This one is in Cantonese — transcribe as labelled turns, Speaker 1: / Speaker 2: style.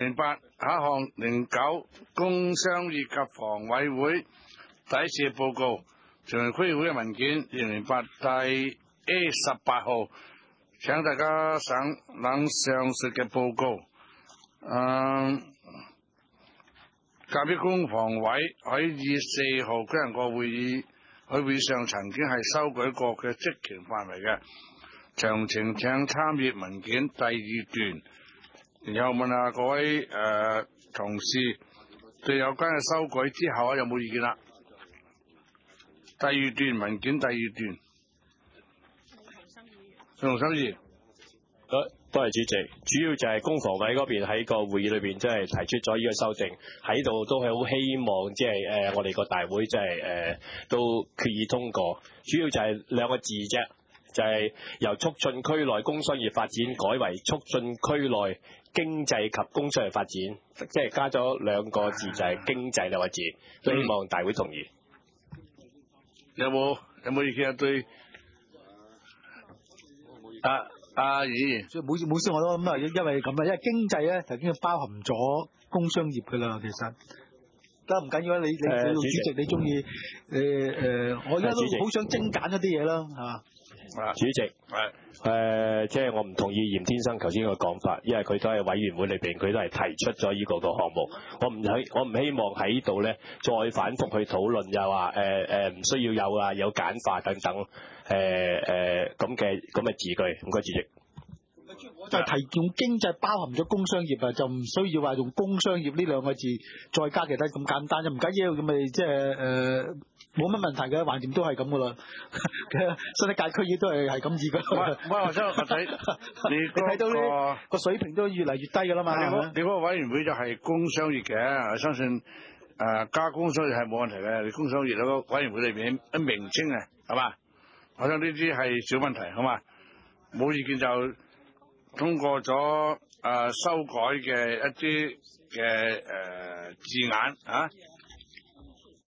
Speaker 1: 08下一項09工商業及房委會第一次報告，全區議會嘅文件2008第 A18 號，請大家省覽上述嘅報告。甲一工房委喺24號舉行過會議，喺會上曾經係修改過嘅職權範圍嘅，詳情請參閱文件第2段。然後問下各位同事對有關嘅修改之後有冇意見啦？第2段文件第2段，鄭龍生議員。
Speaker 2: 多謝主席，主要就係工房委嗰邊喺個會議裏邊，即係提出咗呢個修正，喺度都係好希望，即係我哋個大會即係都決議通過。主要就係兩個字啫，就係由促進區內工商業發展改為促進區內經濟及工商業發展，即係加咗兩個字，就係經濟兩個字，都希望大會同意。
Speaker 1: 有冇意見啊？對議員，
Speaker 3: 所以冇事我都咁啊，因為咁啊，因為經濟咧就已經包含咗工商業噶啦，其實得唔緊要啊，你主席你中意我而家都好想精簡一啲嘢啦，係嘛？
Speaker 2: 主席，即係我唔同意嚴天生頭先個講法，因為佢都係委員會裏邊，佢都係提出咗呢個項目。我唔希望喺度咧再反覆去討論，又話唔需要有簡化等等咁嘅字句。唔該，主席。
Speaker 3: 就係提用經濟包含咗工商業啊，就唔需要話用工商業呢兩個字再加其他咁簡單，就唔緊要，咁咪即係冇乜問題嘅，橫掂都係咁噶啦。新一屆區議都係咁易噶。
Speaker 1: 我想睇你睇到呢
Speaker 3: 個水平都越嚟越低噶啦嘛。
Speaker 1: 你嗰個委員會就係工商業嘅，我相信加工商業係冇問題嘅。你工商業嗰個委員會裏面一名稱啊，係嘛？我想呢啲係小問題，好嘛？冇意見就通過咗修改嘅一啲嘅字眼啊。